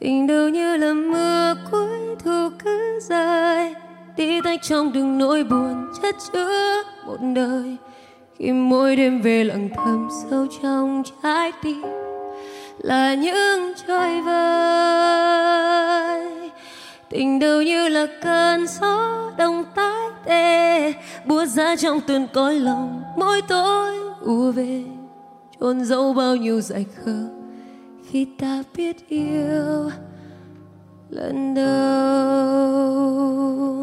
Tình đâu như là mưa cuối thu cứ rơi, tí tách trong từng nỗi buồn chất chứa một đời. Khi mỗi đêm về lặng thầm sâu trong trái tim là những trôi vơi. Tình đâu như là cơn gió đông tái tê, buốt giá trong từng cõi lòng mỗi tối ùa về, chôn giấu bao nhiêu dại khờ khi ta biết yêu lần đầu.